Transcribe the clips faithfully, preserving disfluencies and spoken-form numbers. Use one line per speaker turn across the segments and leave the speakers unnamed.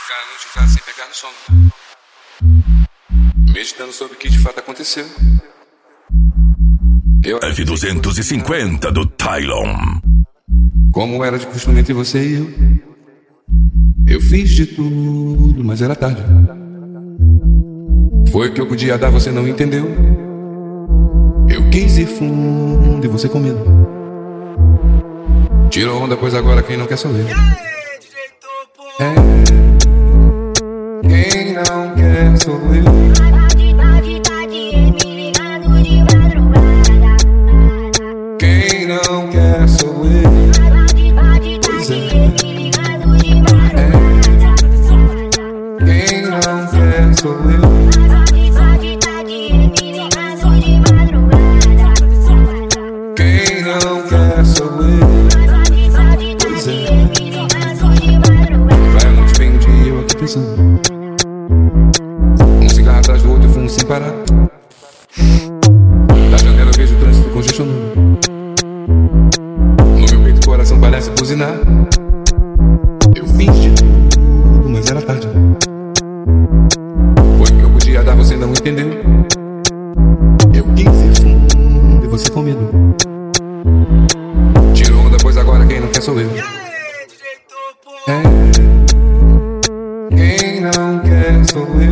Ficar a noite em casa sem pegar no sono, meditando sobre o que de fato aconteceu. Eu
F duzentos e cinquenta do Tylon.
Como era de costume entre você e eu, eu fiz de tudo, mas era tarde. Foi o que eu podia dar, você não entendeu. Eu quis ir fundo e você com medo. Tirou onda, pois agora quem não quer sou eu. É, quem não quer sou eu. Quem não quer sou eu. Pois é. É, quem não quer sou eu. Quem não quer sou eu. Pois é. Vai a noite, vem o dia, eu aqui pensando. Um cigarro atrás do outro, eu fumo sem parar. Da janela eu vejo o trânsito congestionando. No meu peito o coração parece buzinar. Eu fiz de tudo, mas era tarde. Foi o que eu podia dar, você não entendeu. Eu quis ir fundo e você com medo. Tirou onda, pois agora quem não quer sou eu. É, quem não quer sou eu.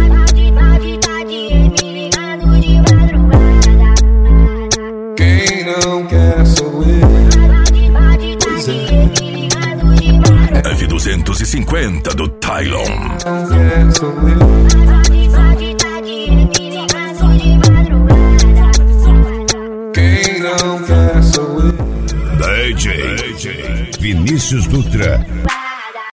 Quem não quer sou eu. Pois é.
F duzentos e cinquenta do Tylon.
Não quer sou eu. Quem não quer sou eu.
D J Vinícius Dutra.